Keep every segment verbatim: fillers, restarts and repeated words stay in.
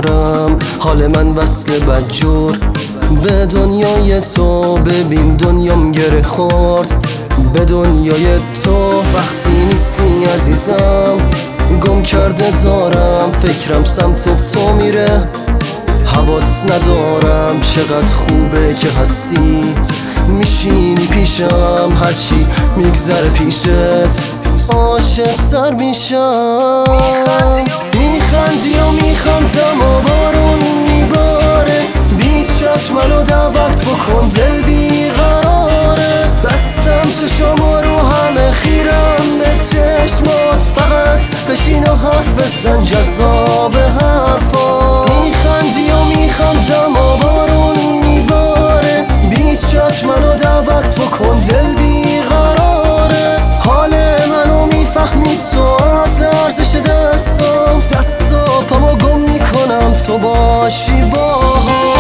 دارم. حال من وصل بدجور به دنیای تو، ببین دنیام گره خورد به دنیای تو. وقتی نیستی عزیزم گم کرده دارم، فکرم سمت تو میره حواس ندارم. چقدر خوبه که هستی میشینی پیشم، هرچی میگذره پیشت عاشق تر میشم. میخندی و میخندم و بارون میباره، بیشت منو دعوت بکن دل بیقراره. بستم چشامو رو همه خیرم به چشمات، فقط بشین و حرف بزن جذاب حرفا. میخندی و میخندم و بارون میباره، بیشت منو دعوت بکن دل بیقراره. حال منو میفهمی تو، از لرزش دستم دست و پامو گم میکنم تو باشی باها.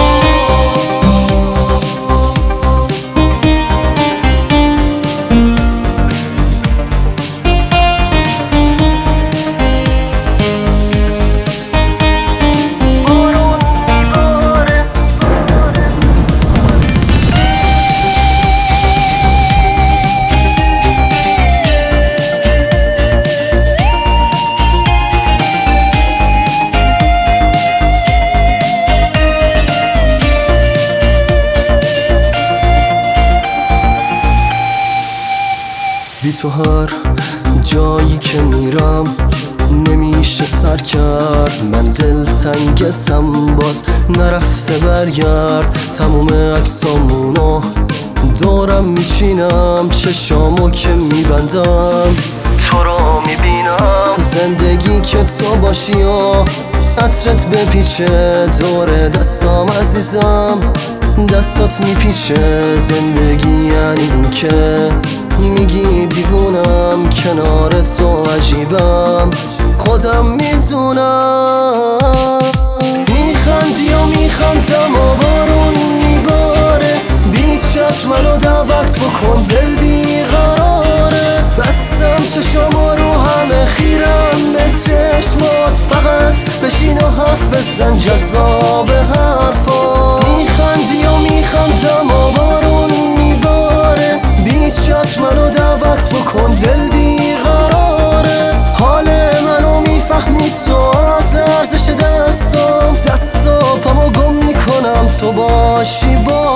بی تو هر جایی که میرم نمیشه سر کرد. من دل تنگتم باز نرفته برگرد. تموم عکسامونو دورم میچینم، چشامو که میبندم تو رو میبینم. زندگی که تو باشی و عطرت بپیچه دور دستام عزیزم، دستات میپیچه. زندگی یعنی این که میگی دیوونم، کنار تو عجیبم خودم میدونم. میخندی و میخندم و بارون میباره، بیشت منو دعوت بکن دل بیقراره. بستم چشامو رو همه خیرم به چشمات، فقط بشین و حرف بزن جذاب حرفا. میخندی و میخندم و بارون میباره، بیشت منو دعوت بکن دل بیقراره. حال منو میفهمی تو، از لرزش دستم دست و پامو گم میکنم تو باشی با